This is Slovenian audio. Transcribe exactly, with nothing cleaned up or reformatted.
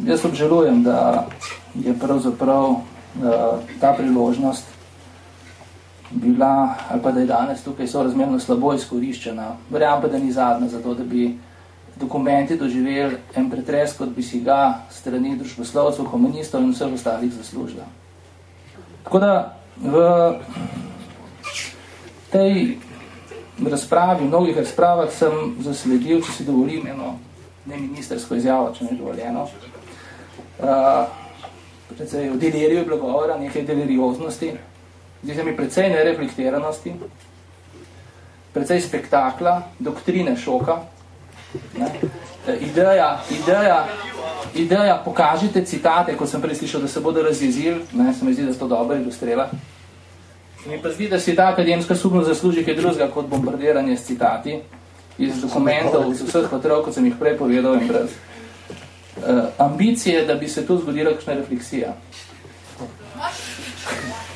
jaz obžalujem, da je pravzaprav uh, ta priložnost bila, ali pa da je danes tukaj sorazmerno slabo izkoriščena. Verjamem pa, da ni zadnja za to, da bi dokumenti doživeli en pretres, kot bi si ga strani družboslovcev, humanistov in vseh ostalih zaslužila. Tako da v tej razpravi, v mnogih razpravah sem zasledil, če si dovolim eno neministersko izjavo, če ne je dovoljeno. Uh, predvsej v deliriju je bilo govora, nekaj delirioznosti, zdi se mi precej nereflektiranosti, precej spektakla, doktrine šoka. Ne? Ideja, ideja, ideja, pokažite citate, kot sem prej slišal, da se bodo razjezili, ne, se mi zdi, da to dobro ilustrira. Mi pa zdi, da si ta akademska skupnost zasluži kaj drugega kot bombardiranje s citati iz dokumentov, iz vseh patrov, kot sem jih prej povedal, in brez uh, ambicije, da bi se tu zgodila kakšna refleksija.